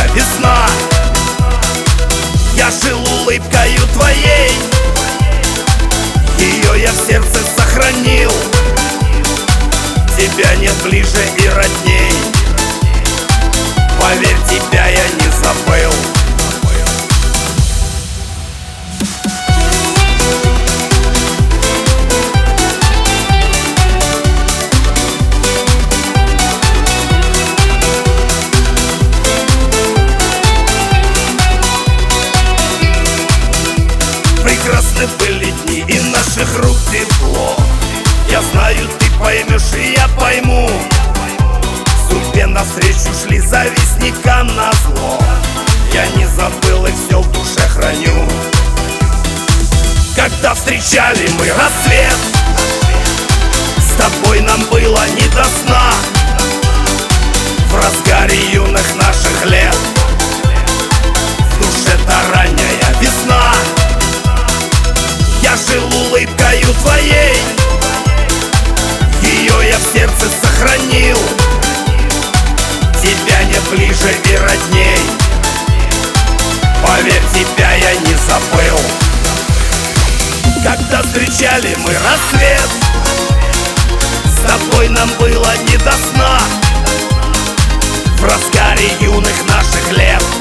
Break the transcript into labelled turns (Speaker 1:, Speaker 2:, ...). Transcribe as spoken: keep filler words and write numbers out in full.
Speaker 1: весна. Я жил улыбкою твоей, ее я в сердце сохранил. Тебя нет ближе и родней, поверь, тебя я не забыл. Прекрасны были дни и наших рук тепло. Я знаю, ты поймешь и я пойму. Судьбе навстречу шли завистникам назло. Я не забыл и все в душе храню. Когда встречали мы рассвет, с тобой нам было не до сна. В разгаре юных наших лет в душе-то ранняя весна. Я жил улыбкою твоей, ее я в сердце сохранил. Тебя нет ближе и родней, поверь, тебя я не забыл. Когда встречали мы рассвет, с тобой нам было не до сна. В разгаре юных наших лет